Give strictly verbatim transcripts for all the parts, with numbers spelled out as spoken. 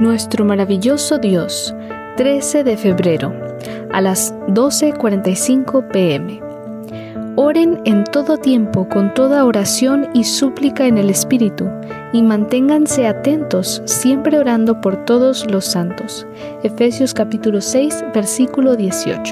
Nuestro maravilloso Dios, trece de febrero, a las doce cuarenta y cinco pm. Oren en todo tiempo con toda oración y súplica en el Espíritu, y manténganse atentos, siempre orando por todos los santos. Efesios capítulo seis, versículo dieciocho.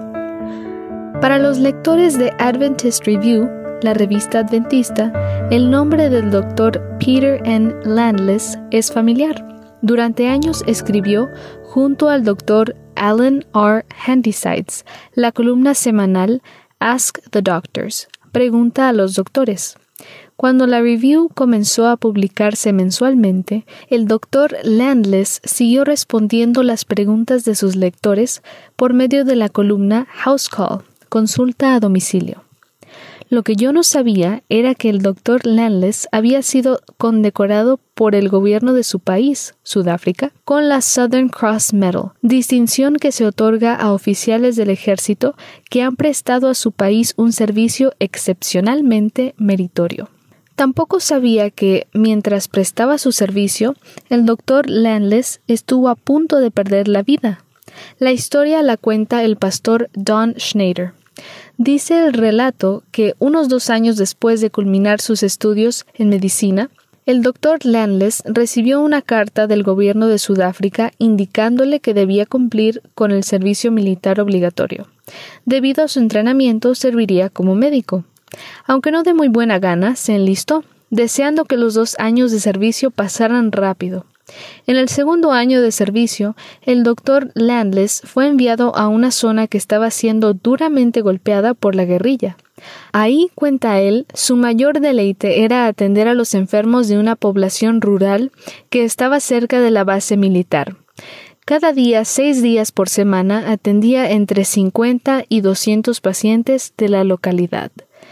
Para los lectores de Adventist Review, la revista adventista, el nombre del doctor Peter N. Landless es familiar. Durante años escribió, junto al doctor Alan R. Handysides, la columna semanal Ask the Doctors, Pregunta a los doctores. Cuando la review comenzó a publicarse mensualmente, el doctor Landless siguió respondiendo las preguntas de sus lectores por medio de la columna House Call, Consulta a domicilio. Lo que yo no sabía era que el doctor Landless había sido condecorado por el gobierno de su país, Sudáfrica, con la Southern Cross Medal, distinción que se otorga a oficiales del ejército que han prestado a su país un servicio excepcionalmente meritorio. Tampoco sabía que, mientras prestaba su servicio, el doctor Landless estuvo a punto de perder la vida. La historia la cuenta el pastor Don Schneider. Dice el relato que unos dos años después de culminar sus estudios en medicina, el doctor Landless recibió una carta del gobierno de Sudáfrica indicándole que debía cumplir con el servicio militar obligatorio. Debido a su entrenamiento, serviría como médico. Aunque no de muy buena gana, se enlistó, deseando que los dos años de servicio pasaran rápido. En el segundo año de servicio, el doctor Landless fue enviado a una zona que estaba siendo duramente golpeada por la guerrilla. Ahí, cuenta él, su mayor deleite era atender a los enfermos de una población rural que estaba cerca de la base militar. Cada día, seis días por semana, atendía entre cincuenta y doscientos pacientes de la localidad.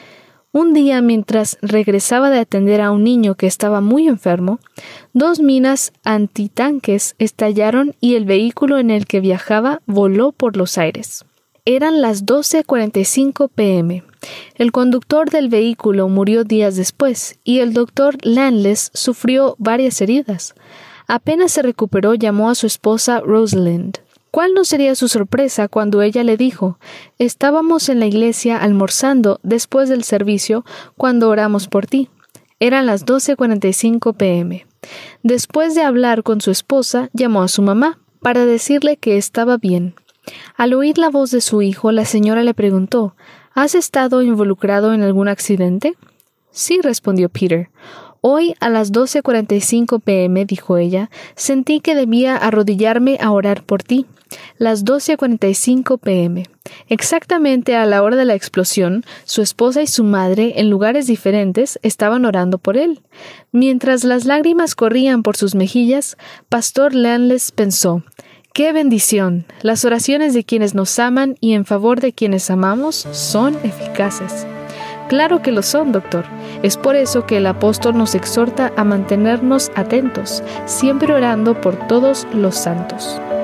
Un día, mientras regresaba de atender a un niño que estaba muy enfermo, dos minas antitanques estallaron y el vehículo en el que viajaba voló por los aires. Eran las doce cuarenta y cinco pm. El conductor del vehículo murió días después y el doctor Landless sufrió varias heridas. Apenas se recuperó, llamó a su esposa Rosalind. ¿Cuál no sería su sorpresa cuando ella le dijo: «Estábamos en la iglesia almorzando después del servicio cuando oramos por ti». Eran las doce cuarenta y cinco pm. Después de hablar con su esposa, llamó a su mamá para decirle que estaba bien. Al oír la voz de su hijo, la señora le preguntó: «¿Has estado involucrado en algún accidente?» «Sí», respondió Peter. «Hoy a las doce cuarenta y cinco pm, dijo ella, sentí que debía arrodillarme a orar por ti». Las doce cuarenta y cinco pm. Exactamente a la hora de la explosión, su esposa y su madre, en lugares diferentes, estaban orando por él. Mientras las lágrimas corrían por sus mejillas, Pastor Landless pensó: ¡qué bendición! Las oraciones de quienes nos aman y en favor de quienes amamos son eficaces. Claro que lo son, doctor. Es por eso que el apóstol nos exhorta a mantenernos atentos, siempre orando por todos los santos.